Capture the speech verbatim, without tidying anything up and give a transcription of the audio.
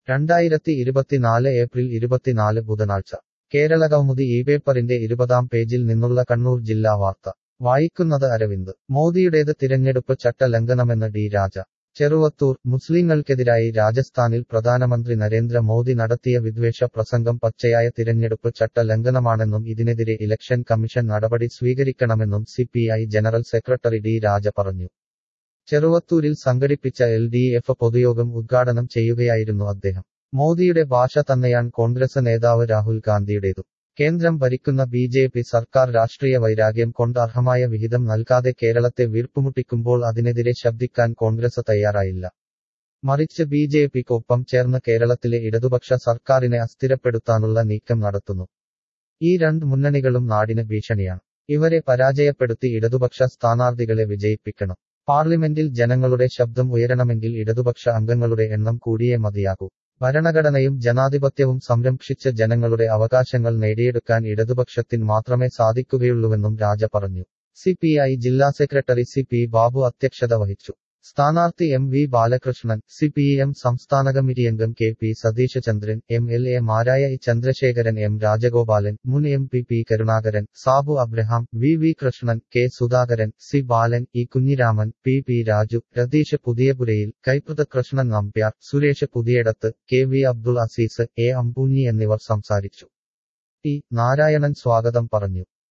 രണ്ടായിരത്തി ഇരുപത്തിനാല് ഏപ്രിൽ ഇരുപത്തിനാല് ബുധനാഴ്ച കേരളകൗമുദി ഈ പേപ്പറിന്റെ ഇരുപതാം പേജിൽ നിന്നുള്ള കണ്ണൂർ ജില്ലാ വാർത്ത വായിക്കുന്നത് അരവിന്ദ് മോദിയുടേത് തിരഞ്ഞെടുപ്പ് ചട്ട ലംഘനമെന്ന് ഡി രാജ ചെറുവത്തൂർ മുസ്ലിങ്ങൾക്കെതിരായി രാജസ്ഥാനിൽ പ്രധാനമന്ത്രി നരേന്ദ്ര മോദി നടത്തിയ വിദ്വേഷ പ്രസംഗം പച്ചയായ തിരഞ്ഞെടുപ്പ് ചട്ട ലംഘനമാണെന്നും ഇതിനെതിരെ ഇലക്ഷൻ കമ്മീഷൻ നടപടി സ്വീകരിക്കണമെന്നും C P I general secretary D Raja പറഞ്ഞു. ചെറുവത്തൂരിൽ സംഘടിപ്പിച്ച എൽ ഡി എഫ് പൊതുയോഗം ഉദ്ഘാടനം ചെയ്യുകയായിരുന്നു അദ്ദേഹം. മോദിയുടെ ഭാഷ തന്നെയാണ് കോൺഗ്രസ് നേതാവ് രാഹുൽ ഗാന്ധിയുടേതും. കേന്ദ്രം ഭരിക്കുന്ന ബി ജെ പി സർക്കാർ രാഷ്ട്രീയ വൈരാഗ്യം കൊണ്ട് അർഹമായ വിഹിതം നൽകാതെ കേരളത്തെ വീർപ്പുമുട്ടിക്കുമ്പോൾ അതിനെതിരെ ശബ്ദിക്കാൻ കോൺഗ്രസ് തയ്യാറായില്ല. മറിച്ച് ബി ജെ പിക്കൊപ്പം ചേർന്ന് കേരളത്തിലെ ഇടതുപക്ഷ സർക്കാരിനെ അസ്ഥിരപ്പെടുത്താനുള്ള നീക്കം നടത്തുന്നു. ഈ രണ്ട് മുന്നണികളും നാടിന് ഭീഷണിയാണ്. ഇവരെ പരാജയപ്പെടുത്തി ഇടതുപക്ഷ സ്ഥാനാർത്ഥികളെ വിജയിപ്പിക്കണം. പാർലമെന്റിൽ ജനങ്ങളുടെ ശബ്ദം ഉയരണമെങ്കിൽ ഇടതുപക്ഷ അംഗങ്ങളുടെ എണ്ണം കൂടിയേ മതിയാകൂ. ഭരണഘടനയും ജനാധിപത്യവും സംരക്ഷിച്ച ജനങ്ങളുടെ അവകാശങ്ങൾ നേടിയെടുക്കാൻ ഇടതുപക്ഷത്തിന് മാത്രമേ സാധിക്കുകയുള്ളൂവെന്നും രാജ പറഞ്ഞു. സി പി ഐ ജില്ലാ സെക്രട്ടറി സി പി ബാബു അധ്യക്ഷത വഹിച്ചു. സ്ഥാനാർത്ഥി M V Balakrishnan, C P M സംസ്ഥാന കമ്മിറ്റി അംഗം K P Satheesh Chandran, M L A മാരായ ഇ ചന്ദ്രശേഖരൻ, എം രാജഗോപാലൻ, മുൻ M P P Karunakaran, Sabu Abraham, V V Krishnan, K Sudhakaran, C Balan, E Kunhiraman, P P Raju, Ratheesh Puthiyapurayil, Kaiprath Krishnan Nambiar, Suresh Puthiyadath, K V Abdul Azeez, A Ambunhi എന്നിവർ സംസാരിച്ചു. ടി നാരായണൻ സ്വാഗതം പറഞ്ഞു.